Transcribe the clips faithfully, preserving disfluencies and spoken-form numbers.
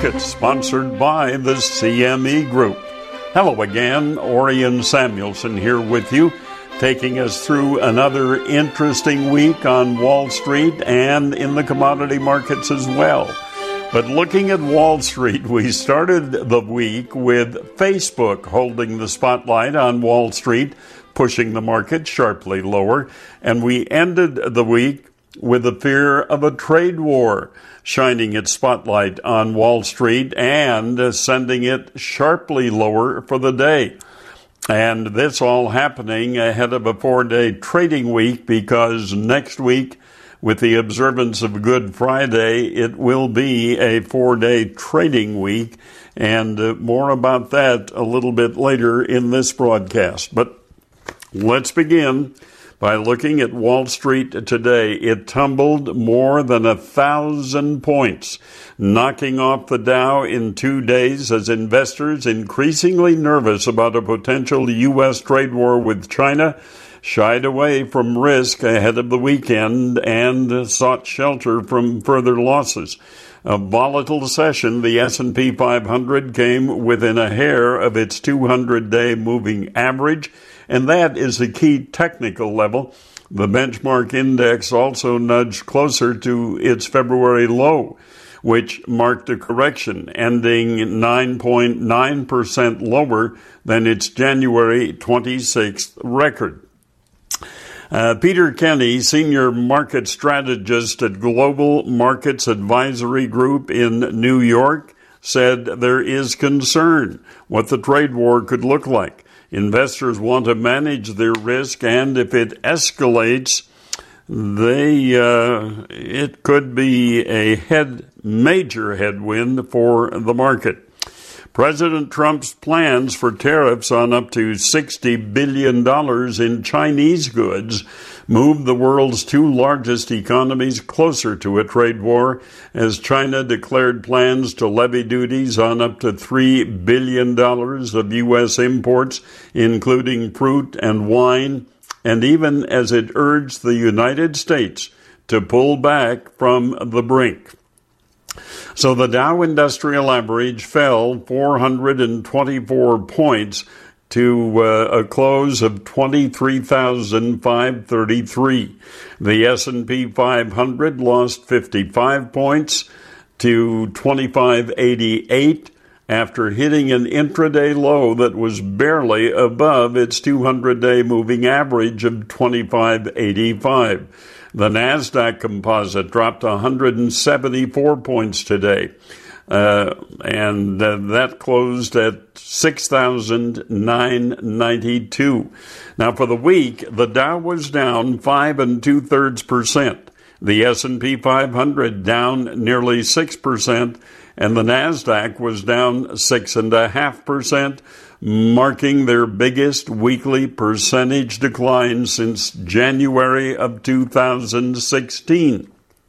Markets, sponsored by the C M E Group. Hello again, Orion Samuelson here with you, taking us through another interesting week on Wall Street and in the commodity markets as well. But looking at Wall Street, we started the week with Facebook holding the spotlight on Wall Street, pushing the market sharply lower, and we ended the week with the fear of a trade war, shining its spotlight on Wall Street and sending it sharply lower for the day. And this all happening ahead of a four-day trading week, because next week, with the observance of Good Friday, it will be a four-day trading week, and uh, more about that a little bit later in this broadcast. But let's begin by looking at Wall Street today. It tumbled more than a thousand points, knocking off the Dow in two days as investors, increasingly nervous about a potential U S trade war with China, shied away from risk ahead of the weekend and sought shelter from further losses. A volatile session, the S and P five hundred came within a hair of its two hundred day moving average, and that is a key technical level. The benchmark index also nudged closer to its February low, which marked a correction, ending nine point nine percent lower than its January twenty-sixth record. Uh, Peter Kenny, senior market strategist at Global Markets Advisory Group in New York, said there is concern what the trade war could look like. Investors want to manage their risk, and if it escalates, they uh, it could be a head major headwind for the market. President Trump's plans for tariffs on up to sixty billion dollars in Chinese goods moved the world's two largest economies closer to a trade war, as China declared plans to levy duties on up to three billion dollars of U S imports, including fruit and wine, and even as it urged the United States to pull back from the brink. So the Dow Industrial Average fell four hundred twenty-four points to uh, a close of twenty-three thousand five hundred thirty-three. The S and P five hundred lost fifty-five points to twenty-five eighty-eight after hitting an intraday low that was barely above its two hundred day moving average of twenty-five eighty-five. The NASDAQ composite dropped one hundred seventy-four points today, uh, and uh, that closed at six thousand nine hundred ninety-two. Now, for the week, the Dow was down five and two thirds percent. The S and P five hundred down nearly six percent, and the NASDAQ was down six and a half percent, marking their biggest weekly percentage decline since January of two thousand sixteen.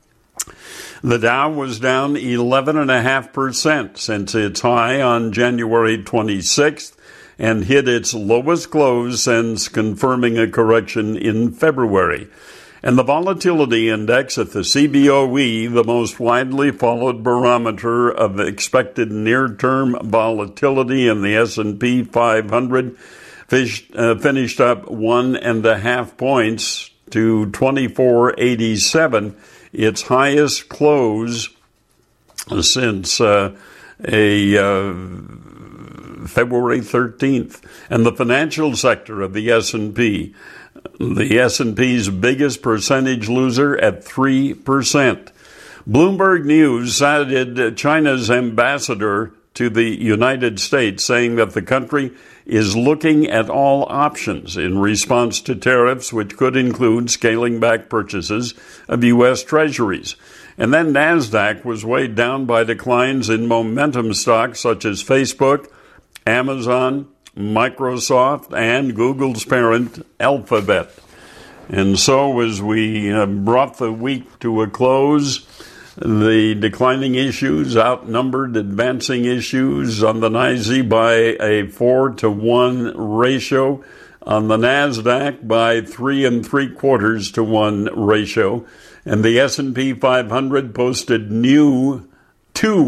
The Dow was down eleven and a half percent since its high on January twenty-sixth and hit its lowest close since confirming a correction in February. And the volatility index at the C B O E, the most widely followed barometer of expected near-term volatility in the S and P five hundred, fish, uh, finished up one and a half points to twenty-four eighty-seven, its highest close since uh, a uh, February thirteenth. And the financial sector of the S and P, the S and P's biggest percentage loser at three percent. Bloomberg News cited China's ambassador to the United States, saying that the country is looking at all options in response to tariffs, which could include scaling back purchases of U S treasuries. And then NASDAQ was weighed down by declines in momentum stocks such as Facebook, Amazon, Microsoft, and Google's parent, Alphabet. And so as we uh, brought the week to a close, the declining issues outnumbered advancing issues on the N Y S E by a four to one ratio, on the NASDAQ by three and three quarters to one ratio, and the S and P five hundred posted new two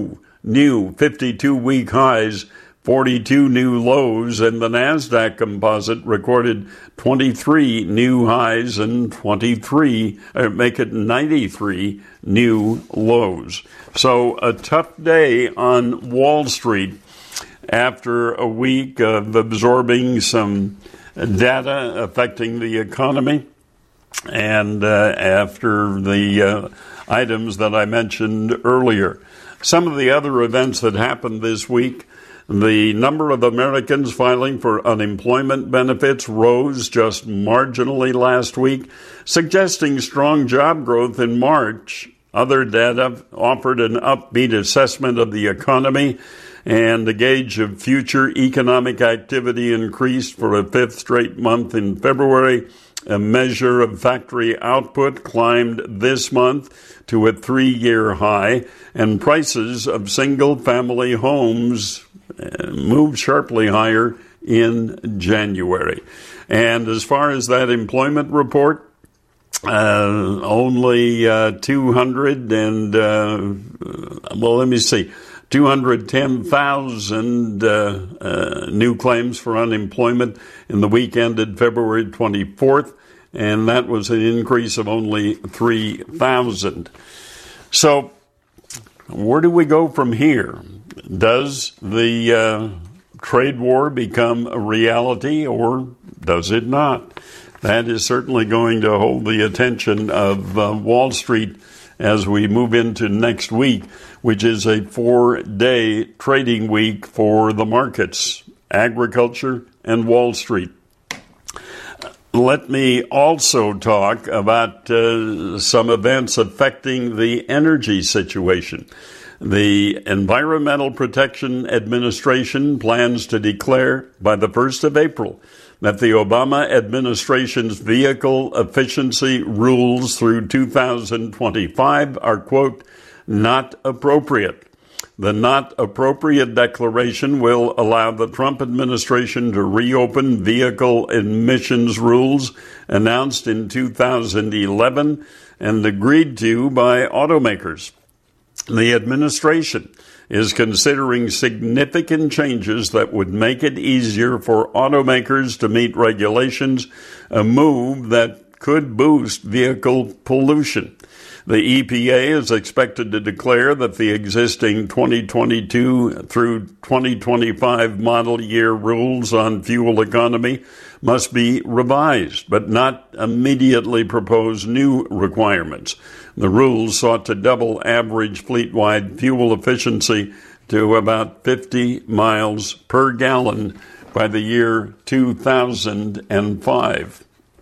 new fifty-two-week highs, forty-two new lows, and the NASDAQ composite recorded twenty-three new highs and twenty-three, uh, make it ninety-three new lows. So a tough day on Wall Street after a week of absorbing some data affecting the economy, and uh, after the uh, items that I mentioned earlier. Some of the other events that happened this week: the number of Americans filing for unemployment benefits rose just marginally last week, suggesting strong job growth in March. Other data offered an upbeat assessment of the economy, and the gauge of future economic activity increased for a fifth straight month in February. A measure of factory output climbed this month to a three-year high, and prices of single-family homes moved sharply higher in January. And as far as that employment report, uh, only uh, two hundred and, uh, well, let me see, two hundred ten thousand uh, uh, new claims for unemployment in the week ended February twenty-fourth, and that was an increase of only three thousand. So where do we go from here? Does the uh, trade war become a reality, or does it not? That is certainly going to hold the attention of uh, Wall Street as we move into next week, which is a four-day trading week for the markets, agriculture, and Wall Street. Let me also talk about uh, some events affecting the energy situation. The Environmental Protection Administration plans to declare by the first of April that the Obama administration's vehicle efficiency rules through two thousand twenty-five are, quote, not appropriate. The not appropriate declaration will allow the Trump administration to reopen vehicle emissions rules announced in two thousand eleven and agreed to by automakers. The administration is considering significant changes that would make it easier for automakers to meet regulations, a move that could boost vehicle pollution. The E P A is expected to declare that the existing twenty twenty-two through twenty twenty-five model year rules on fuel economy must be revised, but not immediately propose new requirements. The rules sought to double average fleet-wide fuel efficiency to about fifty miles per gallon by the year two thousand five.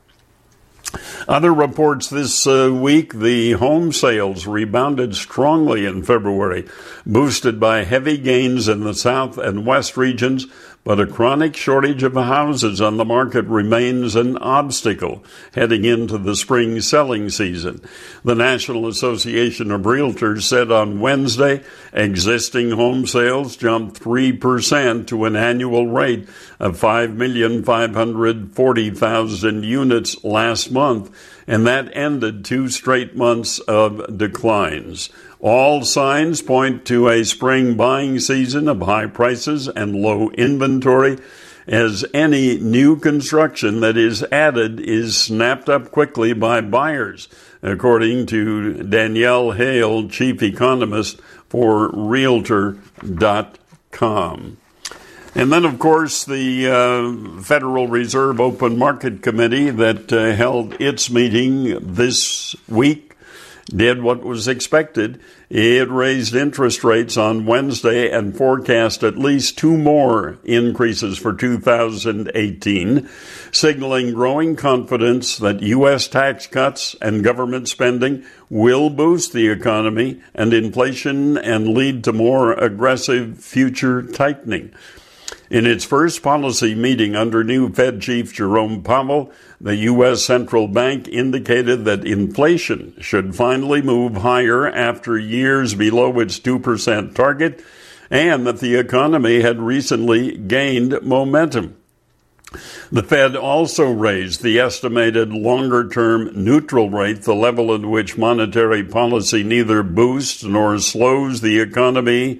Other reports this uh, week: the home sales rebounded strongly in February, boosted by heavy gains in the South and West regions, but a chronic shortage of houses on the market remains an obstacle heading into the spring selling season. The National Association of Realtors said on Wednesday existing home sales jumped three percent to an annual rate of five million five hundred forty thousand units last month, and that ended two straight months of declines. All signs point to a spring buying season of high prices and low inventory, as any new construction that is added is snapped up quickly by buyers, according to Danielle Hale, chief economist for Realtor dot com. And then, of course, the uh, Federal Reserve Open Market Committee that uh, held its meeting this week did what was expected. It raised interest rates on Wednesday and forecast at least two more increases for two thousand eighteen, signaling growing confidence that U S tax cuts and government spending will boost the economy and inflation and lead to more aggressive future tightening. In its first policy meeting under new Fed Chief Jerome Powell, the U S Central Bank indicated that inflation should finally move higher after years below its two percent target, and that the economy had recently gained momentum. The Fed also raised the estimated longer-term neutral rate, the level at which monetary policy neither boosts nor slows the economy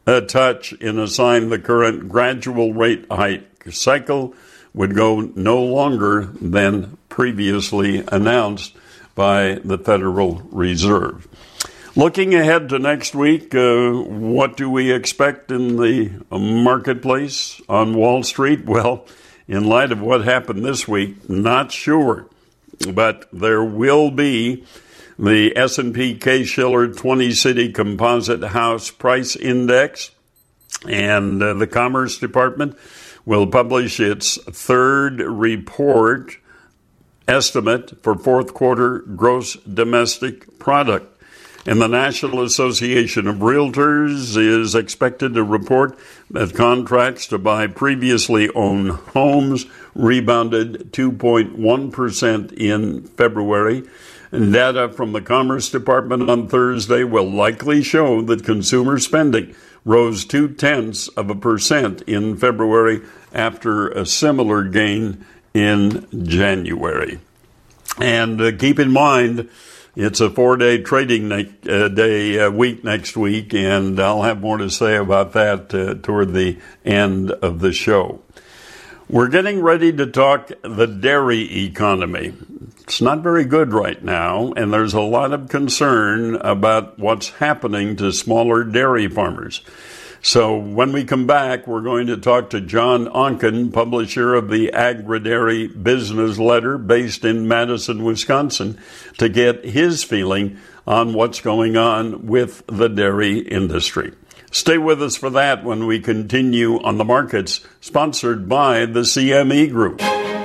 a touch in a sign the current gradual rate hike cycle would go no longer than previously announced by the Federal Reserve. Looking ahead to next week, uh, what do we expect in the marketplace on Wall Street? Well, in light of what happened this week, not sure. But there will be the S and P Case-Shiller twenty-City Composite House Price Index, and uh, the Commerce Department will publish its third report estimate for fourth quarter gross domestic product. And the National Association of Realtors is expected to report that contracts to buy previously owned homes rebounded two point one percent in February. And data from the Commerce Department on Thursday will likely show that consumer spending rose two-tenths of a percent in February after a similar gain in January. And uh, keep in mind, it's a four-day trading ne- uh, day uh, week next week, and I'll have more to say about that uh, toward the end of the show. We're getting ready to talk the dairy economy. It's not very good right now, and there's a lot of concern about what's happening to smaller dairy farmers. So when we come back, we're going to talk to John Onken, publisher of the Agri-Dairy Business Letter based in Madison, Wisconsin, to get his feeling on what's going on with the dairy industry. Stay with us for that when we continue on the markets, sponsored by the C M E Group.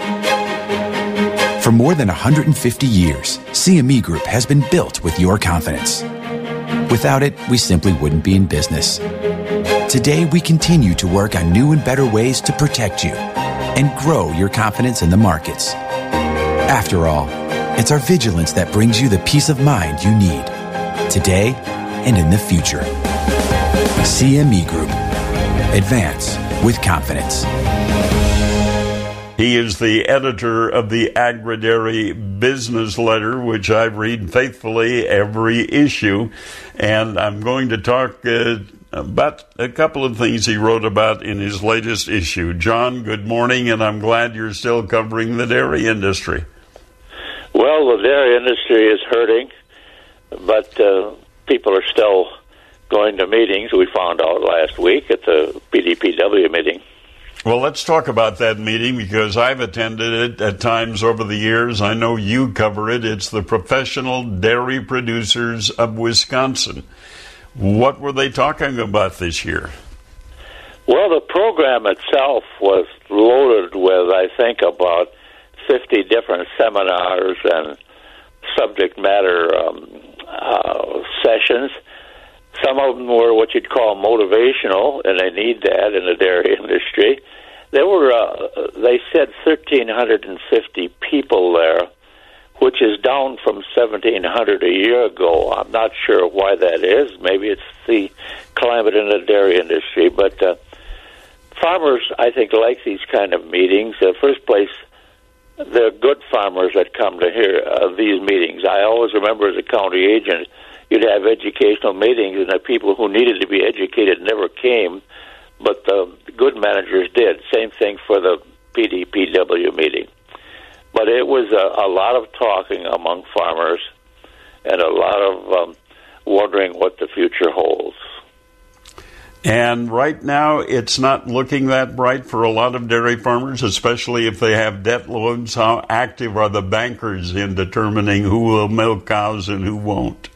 For more than one hundred fifty years, C M E Group has been built with your confidence. Without it, we simply wouldn't be in business. Today, we continue to work on new and better ways to protect you and grow your confidence in the markets. After all, it's our vigilance that brings you the peace of mind you need today and in the future. C M E Group. Advance with confidence. He is the editor of the Agri-Dairy Business Letter, which I read faithfully every issue. And I'm going to talk uh, about a couple of things he wrote about in his latest issue. John, good morning, and I'm glad you're still covering the dairy industry. Well, the dairy industry is hurting, but uh, people are still going to meetings. We found out last week at the P D P W meeting. Well, let's talk about that meeting because I've attended it at times over the years. I know you cover it. It's the Professional Dairy Producers of Wisconsin. What were they talking about this year? Well, the program itself was loaded with, I think, about fifty different seminars and subject matter um, uh, sessions. Some of them were what you'd call motivational, and they need that in the dairy industry. There were, uh, they said, one thousand three hundred fifty people there, which is down from seventeen hundred a year ago. I'm not sure why that is. Maybe it's the climate in the dairy industry. But uh, farmers, I think, like these kind of meetings. In the first place, they're good farmers that come to hear uh, these meetings. I always remember as a county agent, you'd have educational meetings, and the people who needed to be educated never came, but the good managers did. Same thing for the P D P W meeting. But it was a, a lot of talking among farmers and a lot of um, wondering what the future holds. And right now, it's not looking that bright for a lot of dairy farmers, especially if they have debt loads. How active are the bankers in determining who will milk cows and who won't?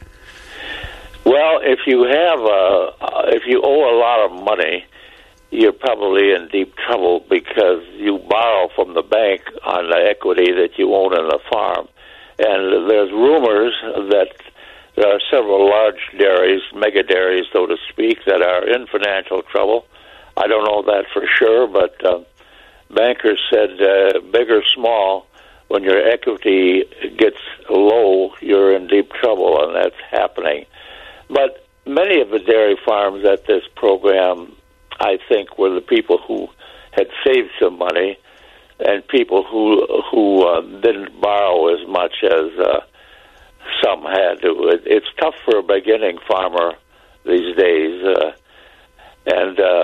Well, if you have a, if you owe a lot of money, you're probably in deep trouble because you borrow from the bank on the equity that you own in the farm. And there's rumors that there are several large dairies, mega dairies, so to speak, that are in financial trouble. I don't know that for sure, but uh, bankers said, uh, big or small, when your equity gets low, you're in deep trouble, and that's happening. But many of the dairy farms at this program, I think, were the people who had saved some money and people who who uh, didn't borrow as much as uh, some had to. It, it's tough for a beginning farmer these days. Uh, And uh,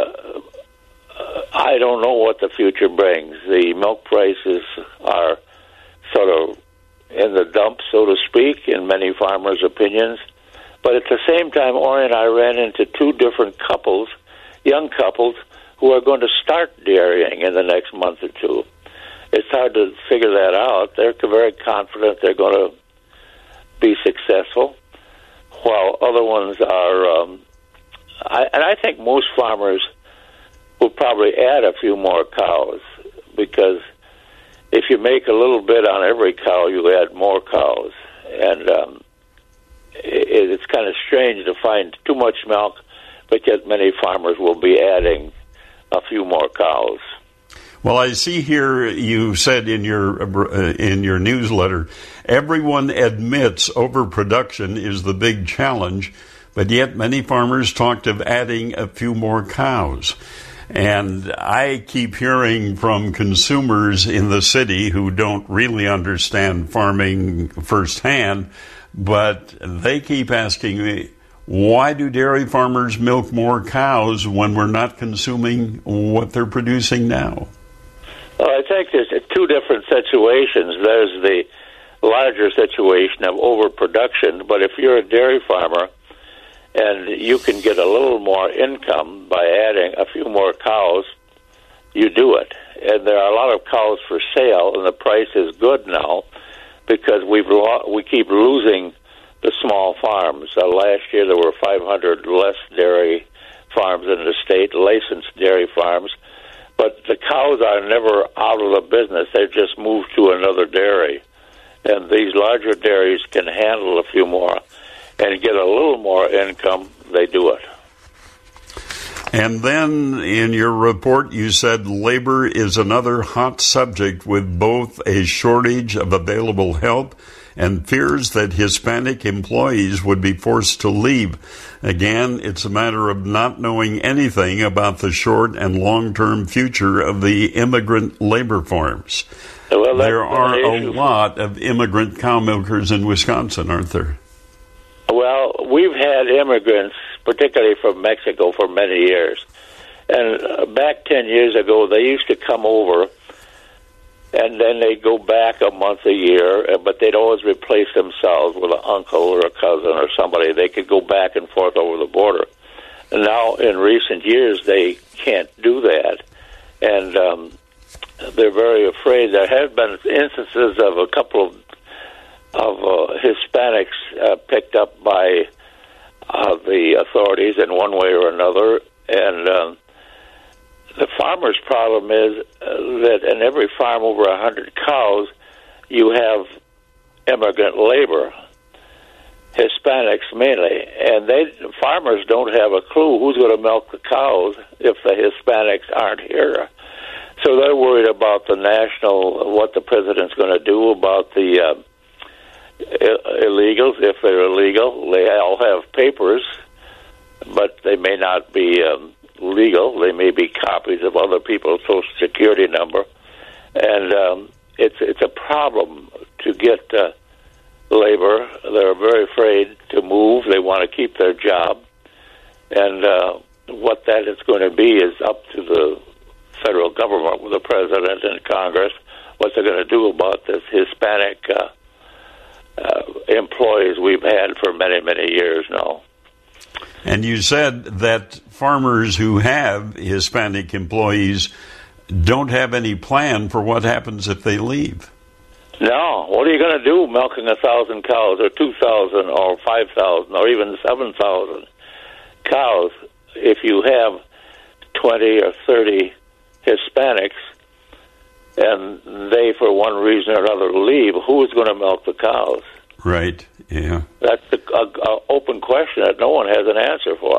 I don't know what the future brings. The milk prices are sort of in the dump, so to speak, in many farmers' opinions. But at the same time, Ori and I ran into two different couples, young couples, who are going to start dairying in the next month or two. It's hard to figure that out. They're very confident they're going to be successful, while other ones are... Um, I, and I think most farmers will probably add a few more cows, because if you make a little bit on every cow, you add more cows. And um, it, it's kind of strange to find too much milk, but yet many farmers will be adding a few more cows. Well, I see here you said in your uh, in your newsletter, everyone admits overproduction is the big challenge, but yet many farmers talked of adding a few more cows. And I keep hearing from consumers in the city who don't really understand farming firsthand, but they keep asking me, why do dairy farmers milk more cows when we're not consuming what they're producing now? Well, I think there's two different situations. There's the larger situation of overproduction, but if you're a dairy farmer and you can get a little more income by adding a few more cows, you do it. And there are a lot of cows for sale, and the price is good now because we've lo- we keep losing the small farms. Uh, last year there were five hundred less dairy farms in the state, licensed dairy farms. But the cows are never out of the business. They've just moved to another dairy. And these larger dairies can handle a few more and get a little more income. They do it. And then in your report, you said labor is another hot subject with both a shortage of available help and fears that Hispanic employees would be forced to leave. Again, it's a matter of not knowing anything about the short and long-term future of the immigrant labor farms. Well, there are a lot of immigrant cow milkers in Wisconsin, aren't there? Well, we've had immigrants, particularly from Mexico, for many years. And uh, back ten years ago, they used to come over, and then they'd go back a month a year, but they'd always replace themselves with an uncle or a cousin or somebody. They could go back and forth over the border. And now, in recent years, they can't do that. And um, they're very afraid. There have been instances of a couple of of uh, Hispanics uh, picked up by uh, the authorities in one way or another. And um, the farmer's problem is uh, that in every farm over one hundred cows, you have immigrant labor, Hispanics mainly. And they farmers don't have a clue who's going to milk the cows if the Hispanics aren't here. So they're worried about the national, what the president's going to do about the uh, illegals. If they're illegal, they all have papers, but they may not be um, legal. They may be copies of other people's Social Security number, and um, it's it's a problem to get uh, labor. They're very afraid to move. They want to keep their job, and uh, what that is going to be is up to the federal government, with the president and Congress, what they're going to do about this Hispanic uh, uh, employees we've had for many, many years now. And you said that farmers who have Hispanic employees don't have any plan for what happens if they leave. No. What are you going to do milking a thousand cows or two thousand or five thousand or even seven thousand cows if you have twenty or thirty Hispanics and they, for one reason or another, leave? Who's going to milk the cows? Right, yeah. That's an open question that no one has an answer for.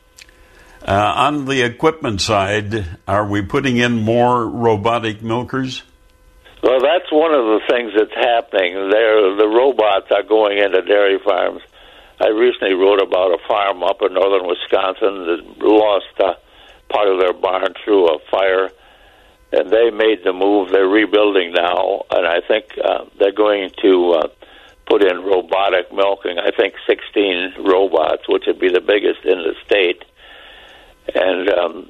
Uh, on the equipment side, are we putting in more robotic milkers? Well, that's one of the things that's happening. There, the robots are going into dairy farms. I recently wrote about a farm up in northern Wisconsin that lost uh, part of their barn through a fire, and they made the move. They're rebuilding now, and I think uh, they're going to uh, put in robotic milking. I think sixteen robots, which would be the biggest in the state. and um,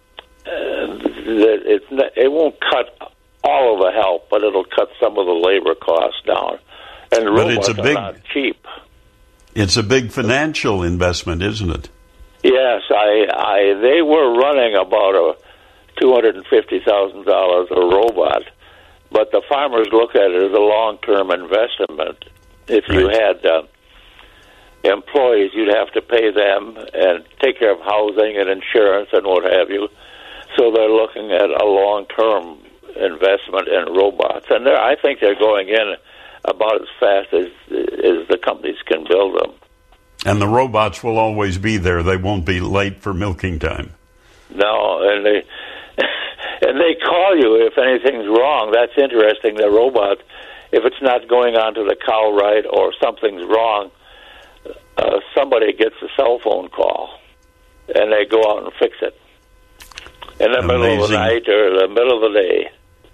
uh, it, it won't cut all of the help, but it'll cut some of the labor costs down. And but robots it's a big, are not cheap. It's a big financial investment, isn't it? Yes, I, I they were running about a two hundred and fifty thousand dollars a robot, but the farmers look at it as a long-term investment. If you Right. had uh, employees, you'd have to pay them and take care of housing and insurance and what have you. So they're looking at a long-term investment in robots, and they're, I think they're going in about as fast as as the companies can build them. And the robots will always be there. They won't be late for milking time. No, and they and they call you if anything's wrong. That's interesting. The robot, if it's not going onto the cow right or something's wrong, uh, somebody gets a cell phone call, and they go out and fix it in the Amazing. middle of the night or the middle of the day.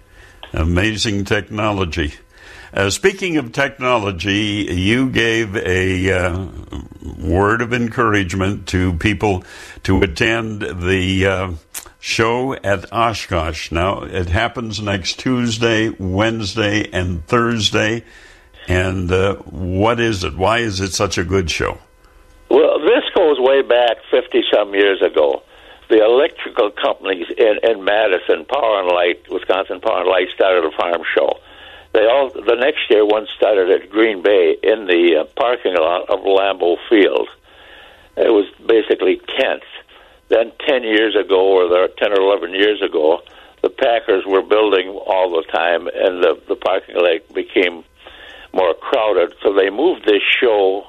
Amazing technology. Uh, speaking of technology, you gave a uh, word of encouragement to people to attend the uh, show at Oshkosh. Now, it happens next Tuesday, Wednesday, and Thursday. And uh, what is it? Why is it such a good show? Well, this goes way back fifty-some years ago. The electrical companies in, in Madison, Power and Light, Wisconsin Power and Light, started a farm show. They all the next year one started at Green Bay in the uh, parking lot of Lambeau Field. It was basically tents. Then ten years ago, or ten or eleven years ago, the Packers were building all the time, and the, the parking lot became more crowded. So they moved this show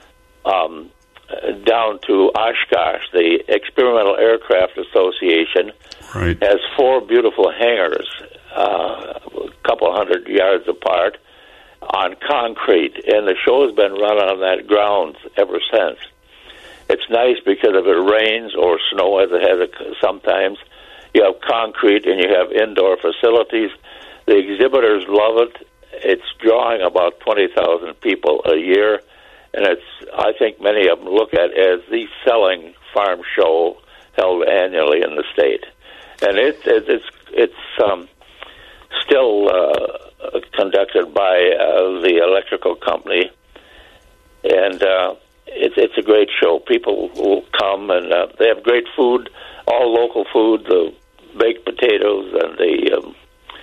um, down to Oshkosh. The Experimental Aircraft Association Right. has four beautiful hangars, uh, a couple hundred yards apart, on concrete, and the show has been run on that grounds ever since. It's nice because if it rains or snow, as it has sometimes, you have concrete and you have indoor facilities. The exhibitors love it. It's drawing about twenty thousand people a year, and it's I think many of them look at it as the selling farm show held annually in the state. And it, it, it's it's um, still uh, conducted by uh, the electrical company, and uh, it's it's a great show. People will come, and uh, they have great food, all local food, the baked potatoes and the um,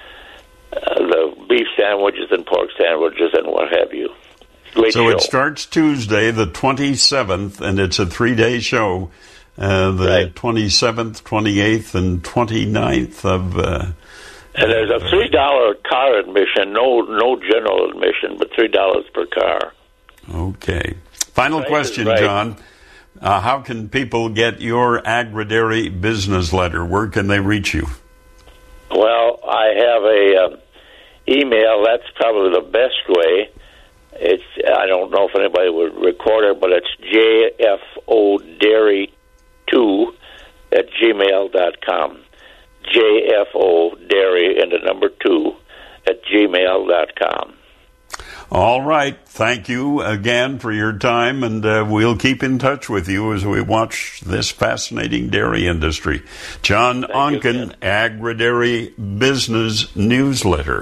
uh, the beef sandwiches and pork sandwiches and what have you. Great so show. it starts Tuesday, the twenty-seventh, and it's a three-day show. Uh, the Right. twenty-seventh, twenty-eighth, and twenty-ninth of... Uh, And there's a three dollar car admission, no no general admission, but three dollars per car. Okay. Final Right, question, right. John. Uh, how can people get your Agri-Dairy business letter? Where can they reach you? Well, I have a um, email. That's probably the best way. It's I don't know if anybody would record it, but it's J F O Dairy two at gmail dot com. J F O Dairy and the number two at gmail dot com. All right. Thank you again for your time, and uh, we'll keep in touch with you as we watch this fascinating dairy industry. John Thank you, Onken, Agri-Dairy Business Newsletter.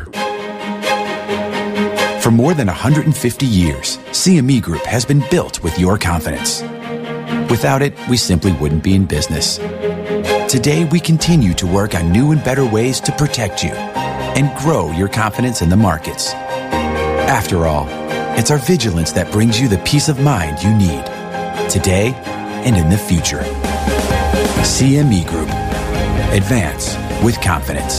For more than one hundred fifty years, C M E Group has been built with your confidence. Without it, we simply wouldn't be in business. Today, we continue to work on new and better ways to protect you and grow your confidence in the markets. After all, it's our vigilance that brings you the peace of mind you need today and in the future. C M E Group. Advance with confidence.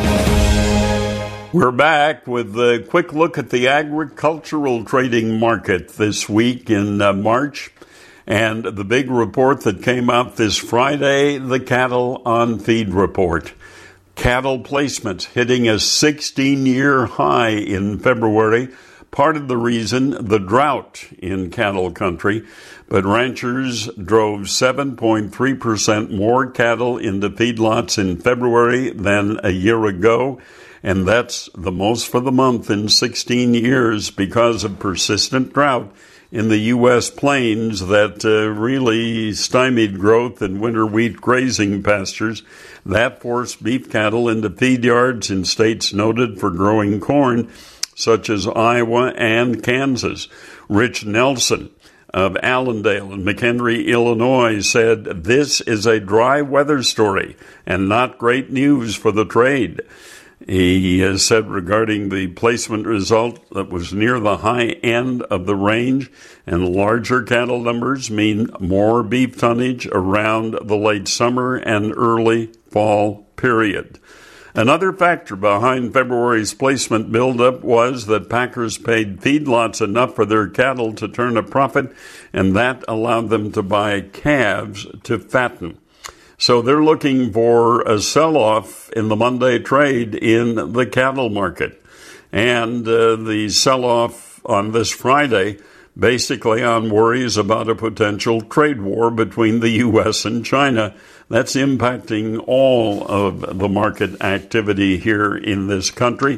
We're back with a quick look at the agricultural trading market this week in uh, March. And the big report that came out this Friday, the Cattle on Feed report. Cattle placements hitting a sixteen-year high in February. Part of the reason, the drought in cattle country. But ranchers drove seven point three percent more cattle into feedlots in February than a year ago. And that's the most for the month in sixteen years because of persistent drought in the U S plains that uh, really stymied growth in winter wheat grazing pastures. That forced beef cattle into feed yards in states noted for growing corn, such as Iowa and Kansas. Rich Nelson of Allendale in McHenry, Illinois, said, "This is a dry weather story and not great news for the trade." He has said regarding the placement result that was near the high end of the range, and larger cattle numbers mean more beef tonnage around the late summer and early fall period. Another factor behind February's placement buildup was that packers paid feedlots enough for their cattle to turn a profit, and that allowed them to buy calves to fatten. So they're looking for a sell-off in the Monday trade in the cattle market. And uh, the sell-off on this Friday, basically on worries about a potential trade war between the U S and China. That's impacting all of the market activity here in this country.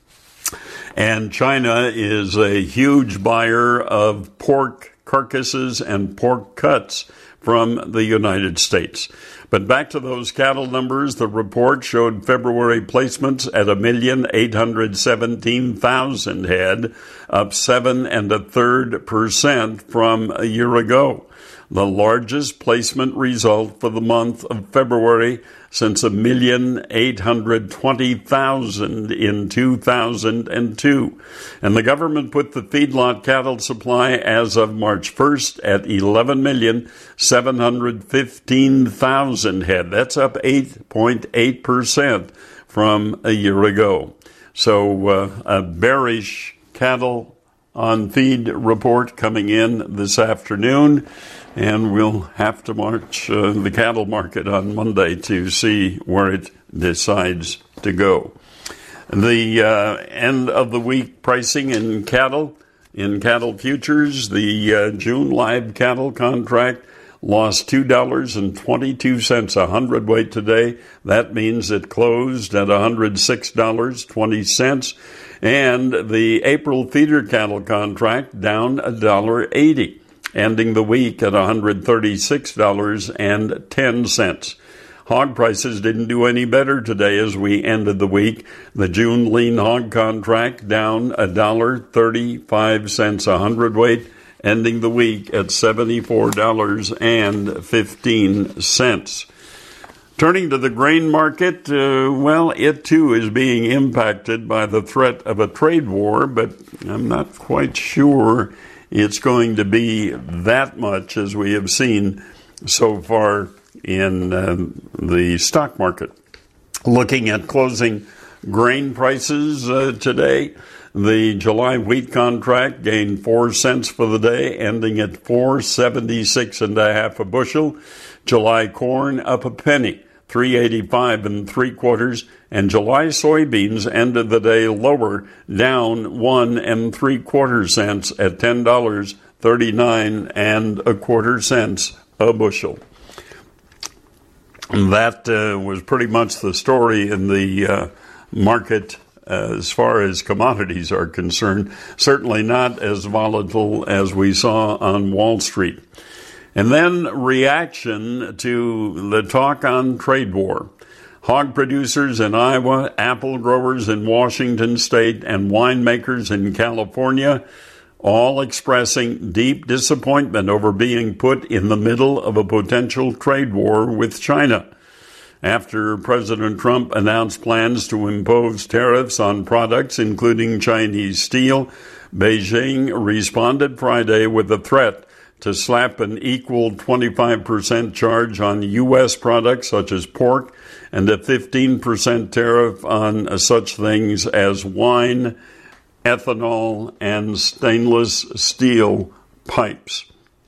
And China is a huge buyer of pork carcasses and pork cuts from the United States. But back to those cattle numbers, the report showed February placements at one million eight hundred seventeen thousand head, up seven and a third percent from a year ago. The largest placement result for the month of February since one million eight hundred twenty thousand in two thousand two. And the government put the feedlot cattle supply as of March first at eleven million seven hundred fifteen thousand head. That's up eight point eight percent from a year ago. So uh, a bearish cattle on feed report coming in this afternoon. And we'll have to march uh, the cattle market on Monday to see where it decides to go. The uh, end of the week pricing in cattle, in cattle futures, the uh, June live cattle contract lost two dollars and twenty-two cents a hundredweight today. That means it closed at one hundred six dollars and twenty cents. And the April feeder cattle contract down one dollar and eighty cents. Ending the week at one hundred thirty-six dollars and ten cents. Hog prices didn't do any better today as we ended the week. The June lean hog contract down one dollar and thirty-five cents a hundredweight, ending the week at seventy-four dollars and fifteen cents. Turning to the grain market, uh, well, it too is being impacted by the threat of a trade war, but I'm not quite sure it's going to be that much as we have seen so far in uh, the stock market. Looking at closing grain prices uh, today, the July wheat contract gained four cents for the day, ending at four seventy-six and a half a bushel. July corn up a penny, three eighty-five and three quarters, and July soybeans ended the day lower, down one and three quarter cents at ten dollars thirty-nine and a quarter cents a bushel. And that uh, was pretty much the story in the uh, market uh, as far as commodities are concerned. Certainly not as volatile as we saw on Wall Street. And then reaction to the talk on trade war. Hog producers in Iowa, apple growers in Washington State, and winemakers in California all expressing deep disappointment over being put in the middle of a potential trade war with China. After President Trump announced plans to impose tariffs on products including Chinese steel, Beijing responded Friday with a threat to slap an equal twenty-five percent charge on U S products such as pork and a fifteen percent tariff on such things as wine, ethanol, and stainless steel pipes.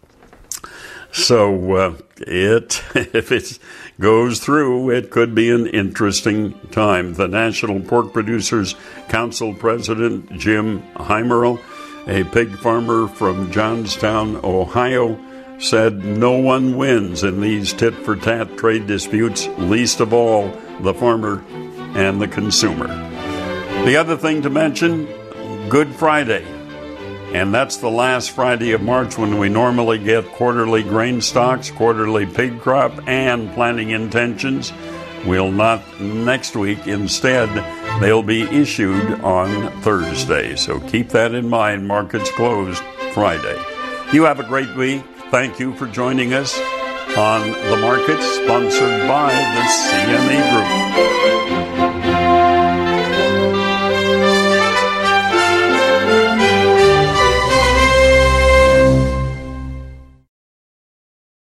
So uh, it, if it goes through, it could be an interesting time. The National Pork Producers Council President Jim Heimerl, a pig farmer from Johnstown, Ohio, said no one wins in these tit-for-tat trade disputes, least of all the farmer and the consumer. The other thing to mention, Good Friday. And that's the last Friday of March when we normally get quarterly grain stocks, quarterly pig crop, and planting intentions. Will not next week. Instead, they'll be issued on Thursday. So keep that in mind. Markets closed Friday. You have a great week. Thank you for joining us on The Markets, sponsored by the C M E Group.